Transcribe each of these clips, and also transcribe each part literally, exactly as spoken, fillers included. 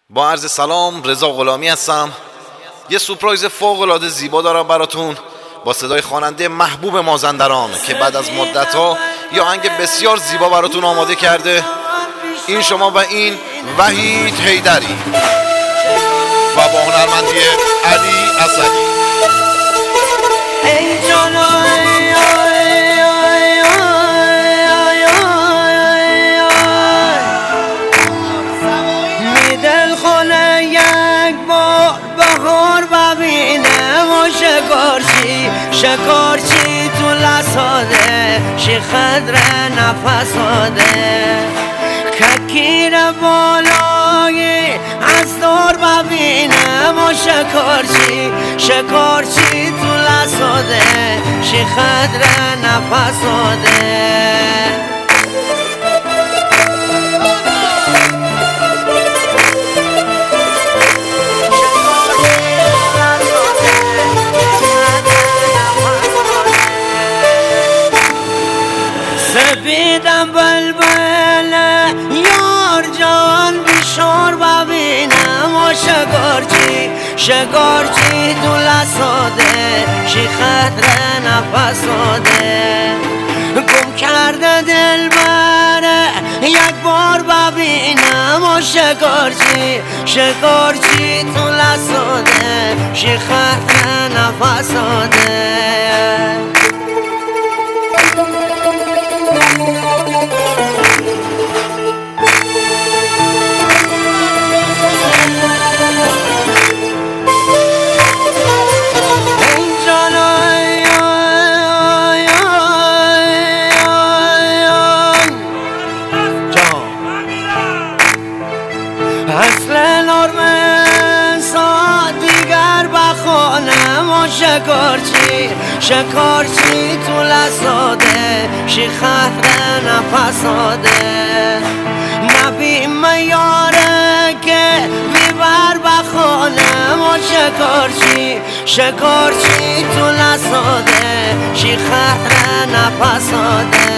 با عرض سلام، رضا غلامی هستم. یه سورپرایز فوق العاده زیبا دارم براتون با صدای خواننده محبوب مازندران که بعد از مدت‌ها یه آهنگ بسیار زیبا براتون آماده کرده. این شما و این وحید حیدری و با هنرمندی علی اسدی. شکارچی تو لساده شیخت را نفس آده ککیر بالای از دور ببینم و شکارچی شکارچی تو لساده شیخت را نفس آده سفیدم بلبل یار جان بیشار ببینم و شکارچی شکارچی تو لساده شیخت را نفس آده گم کرده دل بره یک بار ببینم و شکارچی شکارچی تو لساده شیخت را نفس آده شکارچی شکارچی تو لساده شیخت را نفس آده نبی میاره که بیبر بخانم و شکارچی شکارچی تو لساده شیخت را نفس آده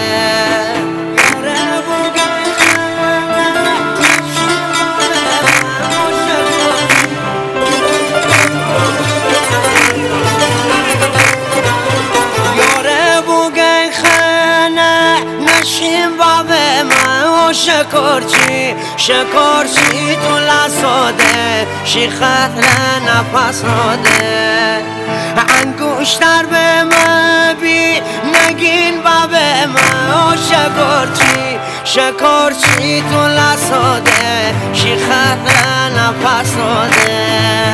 شکارچی شکارچی تو لساده شیخت را نفس آده انگوشتر به من بی نگین با به من شکارچی شکارچی تو لساده شیخت را نفس آده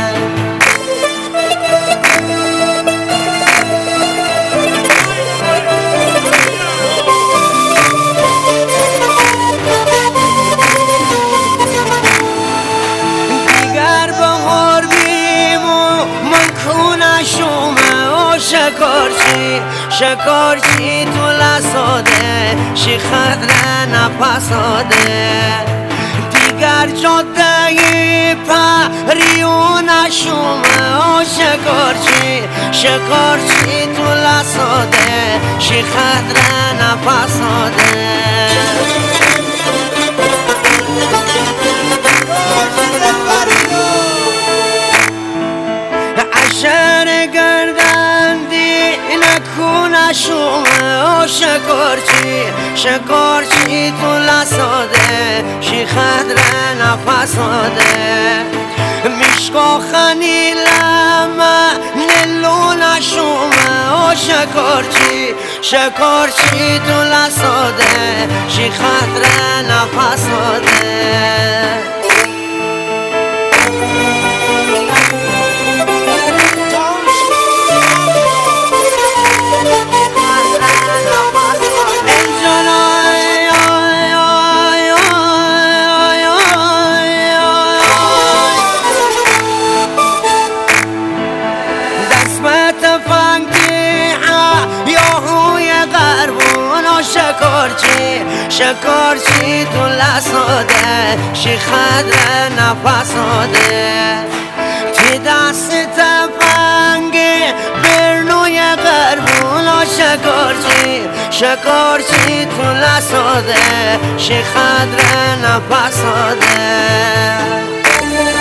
شکارچی شکارچی تو لساده شیخت را نفس آده دیگر جاده پریون شومه شکارچی شکارچی تو لساده شیخت را نفس آده شومه شکارچی شکارچی تو لساده شیخت را نفس آده میشکا خنیلم نلون شومه شکارچی شکارچی تو لساده شیخت را نفس آده شکارچی شکارچی تو لساده شیخت را نفس آده تی دست تفنگ برنوی قربون شکارچی شکارچی تو لساده شیخت را نفس آده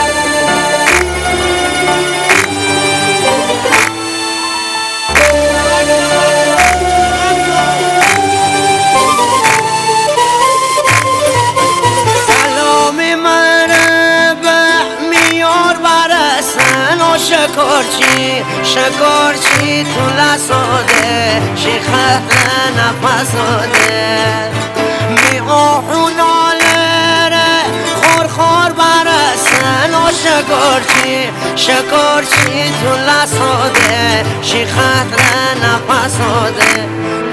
شکارچی شکارچی تو لساده شیخه نفساده می آهوناله خور خور برسن و شکارچی شکارچی تو لساده شیخه نفساده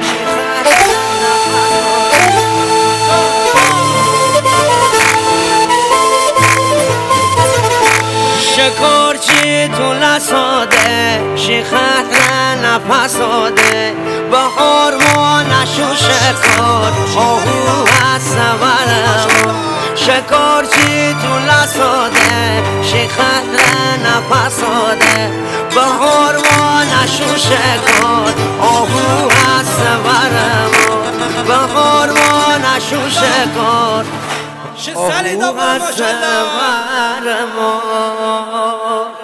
شکارچی تو لساده شیخت نفساده بهار ما نشو شکار آهو هست برم شکارچی تو لساده شیخت نفساده بهار ما نشو شکار آهو هست برم بهار ما نشو شکار آهو هست برم